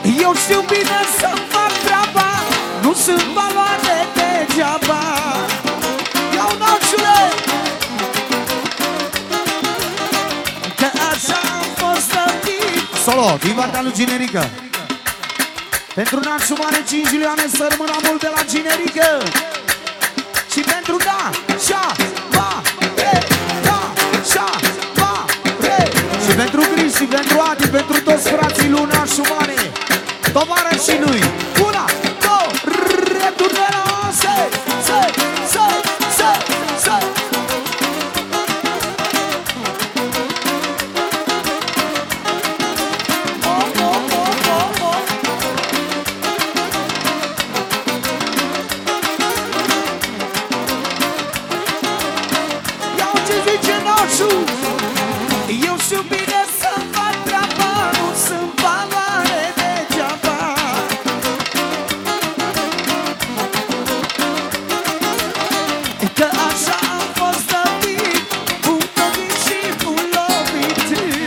Eu știu bine să-mi fac treaba, nu sunt valoare degeaba. Iau nașule, că așa am fost stătit. Solo, din partea lui Ginerică. Pentru nașul mare 5 milioane, să rămână mult de la Ginerică. Și pentru da, șa, ba, re, da, șa, ba, re. Și pentru Gris, și pentru Adi, pentru toți frații lui nașul mare, tovarășii lui. Una, două, returne la se. Eu știu bine să-mi fac treaba, nu sunt valoare degeaba. Că așa am fost stătit, putovit și pulovit.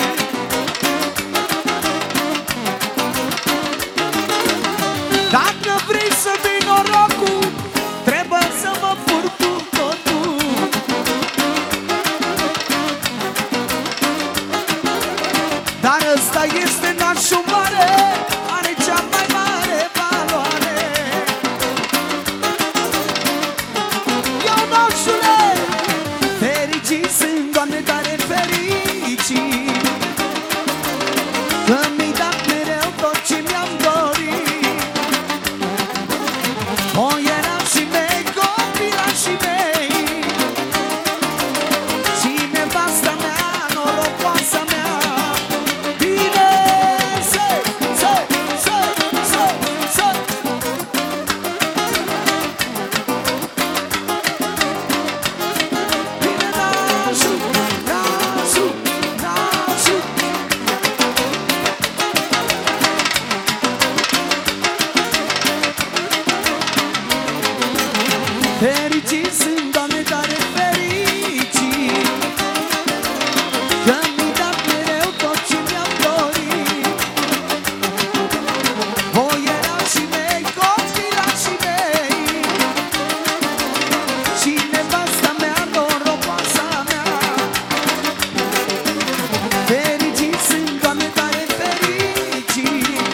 Dacă vrei să vii norocul, trebuie să mă fur cu totul. Dar ăsta este nașul mare, are cea mai mare valoare. Iau nașule, fericiți sunt, Doamne, tare fericit, că mi-ai dat mereu tot ce mi-am dorit. O erașii mei, copilașii mei, și nevasta mea, norocoasa mea. Fericiți sunt, Doamne, tare fericit, că mi-ai dat mereu tot ce mi-am dorit. Voi erașii mei, copilașii mei, și nevasta mea, norocoasa mea. Fericiți sunt, Doamne, tare fericit,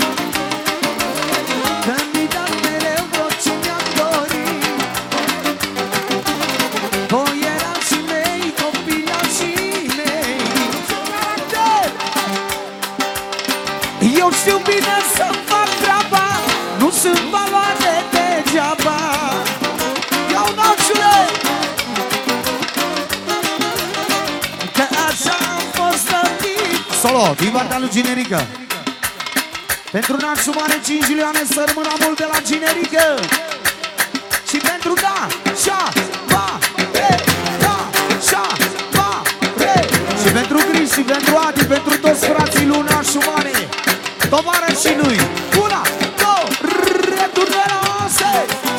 că mi-ai dat mereu tot ce mi-am dorit. Voi erașii mei, copilașii mei. Eu știu bine să-mi fac treaba, nu sunt valoare degeaba. Iau nașule, că așa am fost stătit. Solo, din partea lui Ginerică. Pentru nașul mare 5 milioane, să rămână mult de la Ginerică. Și pentru da, șa, ba, re, da, șa, ba, re. Și pentru Gris, și pentru Adi, pentru toți frații lui nașul mare, tovarășii lui. Una, două, returne la se.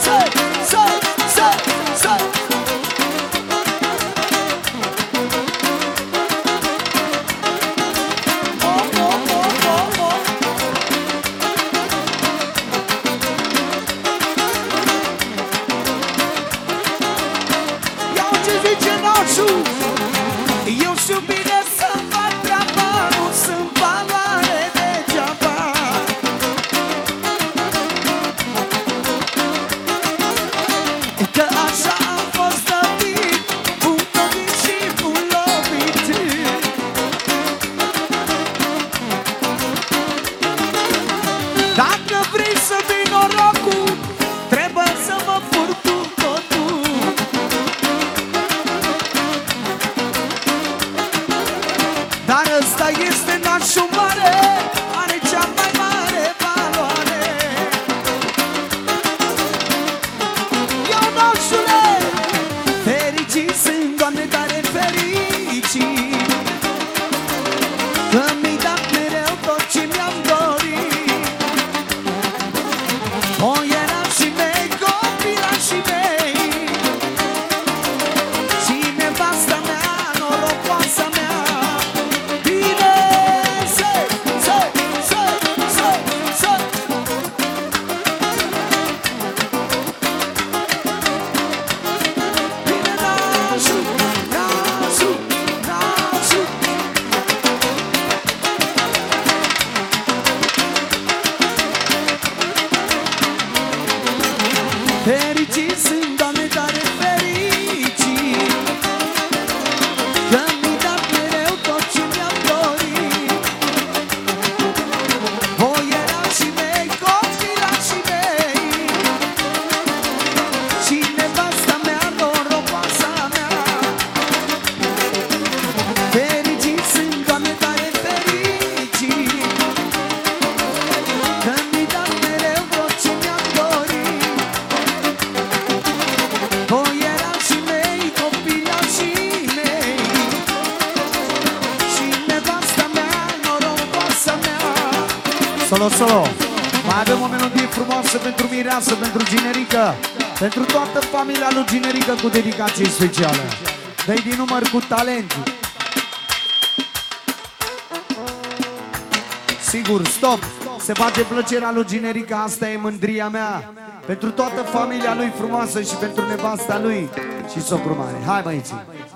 Eu știu bine să-mi fac treaba, nu sunt valoare degeaba. Fericit sunt, Doamne, tare fericit, că mi-ai dat mereu tot ce mi-am dorit. Voi erașii mei, copilașii mei, și nevasta mea, norocoasa mea. Fericit sunt, Doamne, tare fericit, că mi-ai dat mereu tot ce mi-am dorit. Voi erașii mei, copilașii mei, și nevasta mea, norocoasa mea. Solo, solo! Mai avem o melodie frumoasă pentru mireasă, pentru Ginerică, pentru toată familia lui Ginerică, cu dedicație specială. Dă-i din număr cu talent. Sigur, stop! Se face plăcerea lui Ginerică, asta e mândria mea. Pentru toată familia lui frumoasă și pentru nevasta lui și socru mare. Hai, băieții!